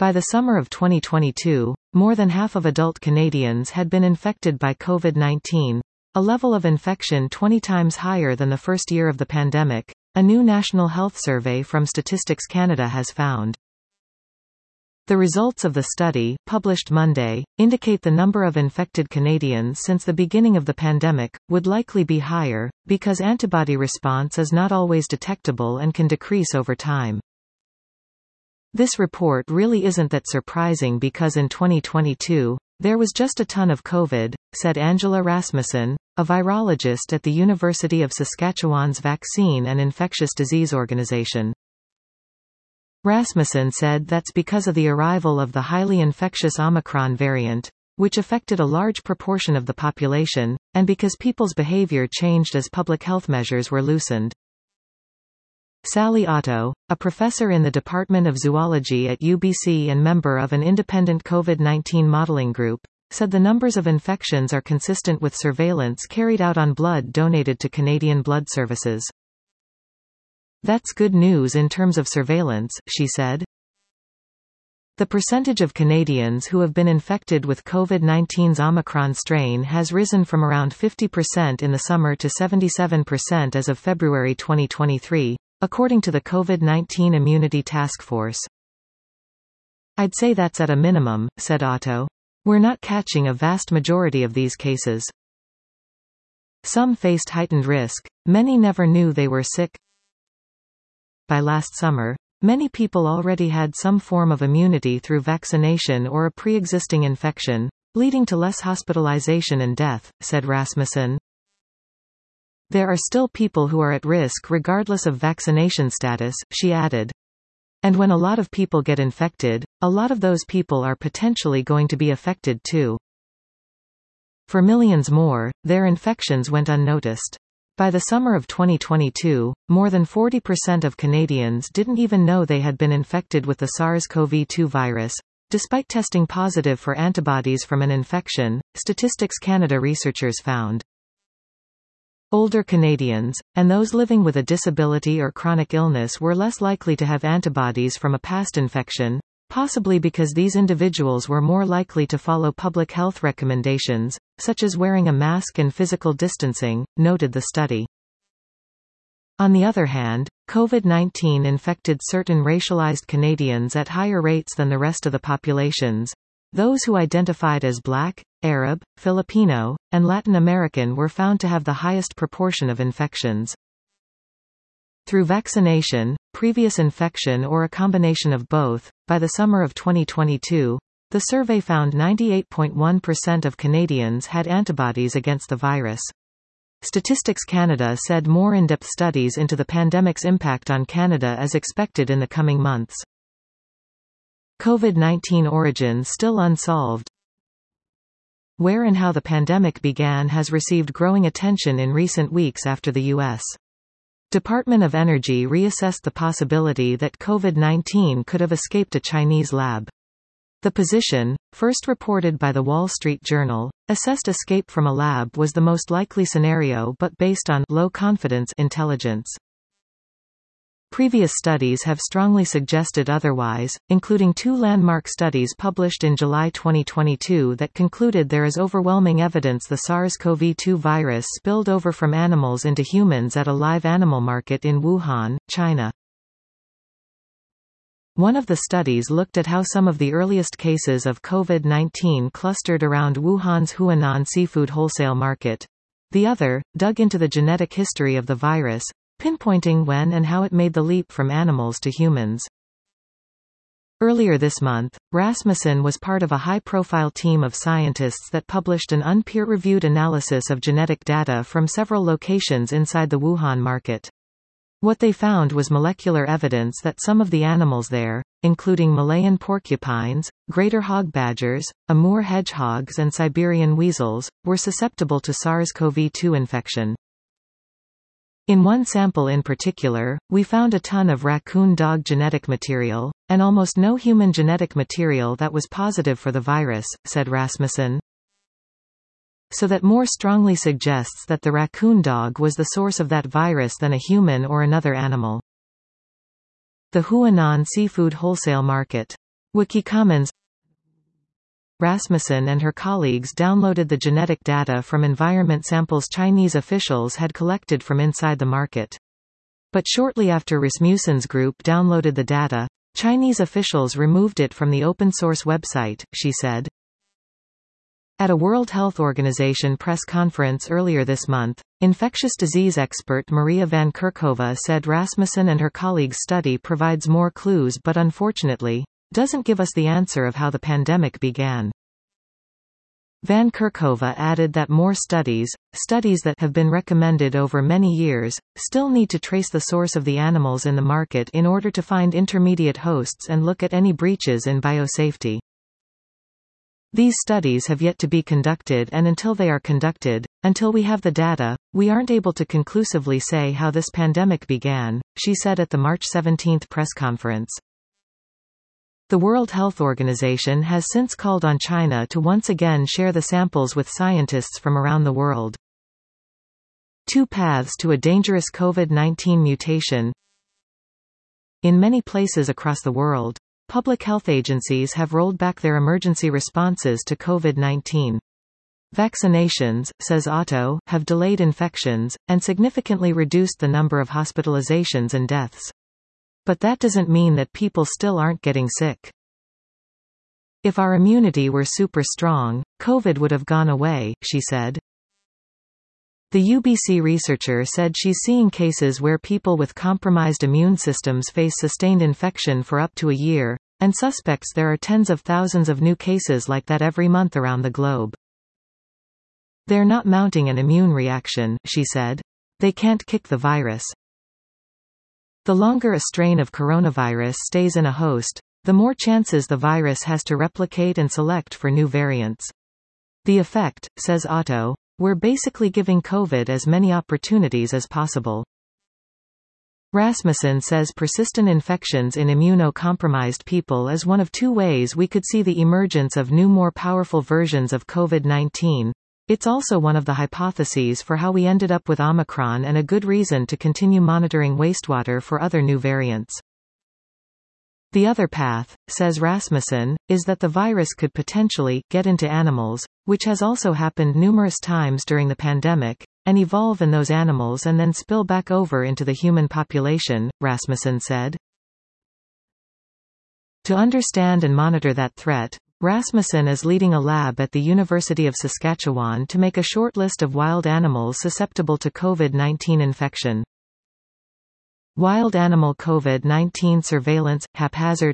By the summer of 2022, more than half of adult Canadians had been infected by COVID-19, a level of infection 20 times higher than the first year of the pandemic, a new National Health Survey from Statistics Canada has found. The results of the study, published Monday, indicate the number of infected Canadians since the beginning of the pandemic would likely be higher, because antibody response is not always detectable and can decrease over time. This report really isn't that surprising because in 2022, there was just a ton of COVID, said Angela Rasmussen, a virologist at the University of Saskatchewan's Vaccine and Infectious Disease Organization. Rasmussen said that's because of the arrival of the highly infectious Omicron variant, which affected a large proportion of the population, and because people's behavior changed as public health measures were loosened. Sally Otto, a professor in the Department of Zoology at UBC and member of an independent COVID-19 modeling group, said the numbers of infections are consistent with surveillance carried out on blood donated to Canadian Blood Services. That's good news in terms of surveillance, she said. The percentage of Canadians who have been infected with COVID-19's Omicron strain has risen from around 50% in the summer to 77% as of February 2023, according to the COVID-19 Immunity Task Force. I'd say that's at a minimum, said Otto. We're not catching a vast majority of these cases. Some faced heightened risk, many never knew they were sick. By last summer, many people already had some form of immunity through vaccination or a pre-existing infection, leading to less hospitalization and death, said Rasmussen. There are still people who are at risk regardless of vaccination status, she added. And when a lot of people get infected, a lot of those people are potentially going to be affected too. For millions more, their infections went unnoticed. By the summer of 2022, more than 40% of Canadians didn't even know they had been infected with the SARS-CoV-2 virus, despite testing positive for antibodies from an infection, Statistics Canada researchers found. Older Canadians, and those living with a disability or chronic illness were less likely to have antibodies from a past infection, possibly because these individuals were more likely to follow public health recommendations, such as wearing a mask and physical distancing, noted the study. On the other hand, COVID-19 infected certain racialized Canadians at higher rates than the rest of the populations. Those who identified as Black, Arab, Filipino, and Latin American were found to have the highest proportion of infections. Through vaccination, previous infection or a combination of both, by the summer of 2022, the survey found 98.1% of Canadians had antibodies against the virus. Statistics Canada said more in-depth studies into the pandemic's impact on Canada is expected in the coming months. COVID-19 origins still unsolved. Where and how the pandemic began has received growing attention in recent weeks after the U.S. Department of Energy reassessed the possibility that COVID-19 could have escaped a Chinese lab. The position, first reported by the Wall Street Journal, assessed escape from a lab was the most likely scenario but based on low-confidence intelligence. Previous studies have strongly suggested otherwise, including two landmark studies published in July 2022 that concluded there is overwhelming evidence the SARS-CoV-2 virus spilled over from animals into humans at a live animal market in Wuhan, China. One of the studies looked at how some of the earliest cases of COVID-19 clustered around Wuhan's Huanan seafood wholesale market. The other, dug into the genetic history of the virus, pinpointing when and how it made the leap from animals to humans. Earlier this month, Rasmussen was part of a high-profile team of scientists that published an unpeer-reviewed analysis of genetic data from several locations inside the Wuhan market. What they found was molecular evidence that some of the animals there, including Malayan porcupines, greater hog badgers, Amur hedgehogs and Siberian weasels, were susceptible to SARS-CoV-2 infection. In one sample in particular, we found a ton of raccoon dog genetic material, and almost no human genetic material that was positive for the virus, said Rasmussen. So that more strongly suggests that the raccoon dog was the source of that virus than a human or another animal. The Huanan seafood wholesale market. Wikicommons. Rasmussen and her colleagues downloaded the genetic data from environment samples Chinese officials had collected from inside the market. But shortly after Rasmussen's group downloaded the data, Chinese officials removed it from the open-source website, she said. At a World Health Organization press conference earlier this month, infectious disease expert Maria van Kerkhove said Rasmussen and her colleagues' study provides more clues but unfortunately, doesn't give us the answer of how the pandemic began. Van Kerkhove added that more studies that have been recommended over many years, still need to trace the source of the animals in the market in order to find intermediate hosts and look at any breaches in biosafety. These studies have yet to be conducted, and until they are conducted, until we have the data, we aren't able to conclusively say how this pandemic began, she said at the March 17 press conference. The World Health Organization has since called on China to once again share the samples with scientists from around the world. Two paths to a dangerous COVID-19 mutation. In many places across the world, public health agencies have rolled back their emergency responses to COVID-19. Vaccinations, says Otto, have delayed infections, and significantly reduced the number of hospitalizations and deaths. But that doesn't mean that people still aren't getting sick. If our immunity were super strong, COVID would have gone away, she said. The UBC researcher said she's seeing cases where people with compromised immune systems face sustained infection for up to a year, and suspects there are tens of thousands of new cases like that every month around the globe. They're not mounting an immune reaction, she said. They can't kick the virus. The longer a strain of coronavirus stays in a host, the more chances the virus has to replicate and select for new variants. The effect, says Otto, we're basically giving COVID as many opportunities as possible. Rasmussen says persistent infections in immunocompromised people is one of two ways we could see the emergence of new more powerful versions of COVID-19. It's also one of the hypotheses for how we ended up with Omicron and a good reason to continue monitoring wastewater for other new variants. The other path, says Rasmussen, is that the virus could potentially get into animals, which has also happened numerous times during the pandemic, and evolve in those animals and then spill back over into the human population, Rasmussen said. To understand and monitor that threat, Rasmussen is leading a lab at the University of Saskatchewan to make a short list of wild animals susceptible to COVID-19 infection. Wild animal COVID-19 surveillance, haphazard.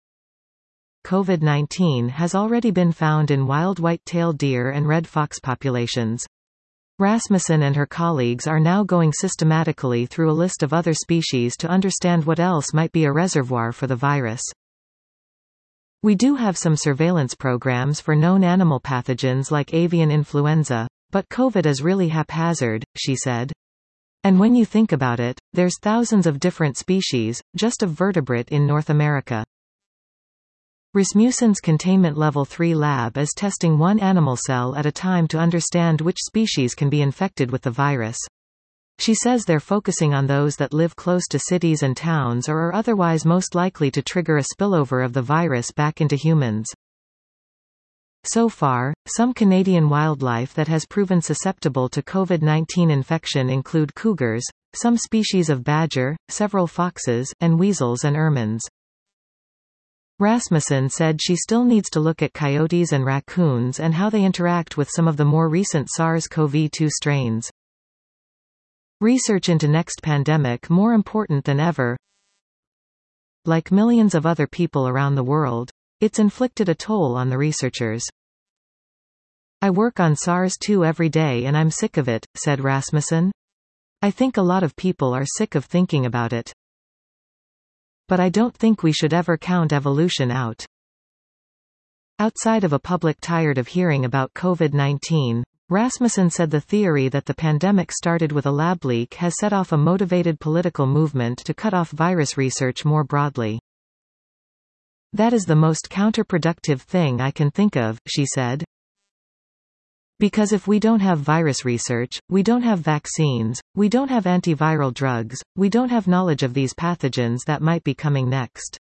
COVID-19 has already been found in wild white-tailed deer and red fox populations. Rasmussen and her colleagues are now going systematically through a list of other species to understand what else might be a reservoir for the virus. We do have some surveillance programs for known animal pathogens like avian influenza, but COVID is really haphazard, she said. And when you think about it, there's thousands of different species, just of vertebrate in North America. Rasmussen's Containment Level 3 lab is testing one animal cell at a time to understand which species can be infected with the virus. She says they're focusing on those that live close to cities and towns or are otherwise most likely to trigger a spillover of the virus back into humans. So far, some Canadian wildlife that has proven susceptible to COVID-19 infection include cougars, some species of badger, several foxes, and weasels and ermines. Rasmussen said she still needs to look at coyotes and raccoons and how they interact with some of the more recent SARS-CoV-2 strains. Research into next pandemic more important than ever. Like millions of other people around the world, it's inflicted a toll on the researchers. I work on SARS-2 every day and I'm sick of it, said Rasmussen. I think a lot of people are sick of thinking about it. But I don't think we should ever count evolution out. Outside of a public tired of hearing about COVID-19, Rasmussen said the theory that the pandemic started with a lab leak has set off a motivated political movement to cut off virus research more broadly. That is the most counterproductive thing I can think of, she said. Because if we don't have virus research, we don't have vaccines, we don't have antiviral drugs, we don't have knowledge of these pathogens that might be coming next.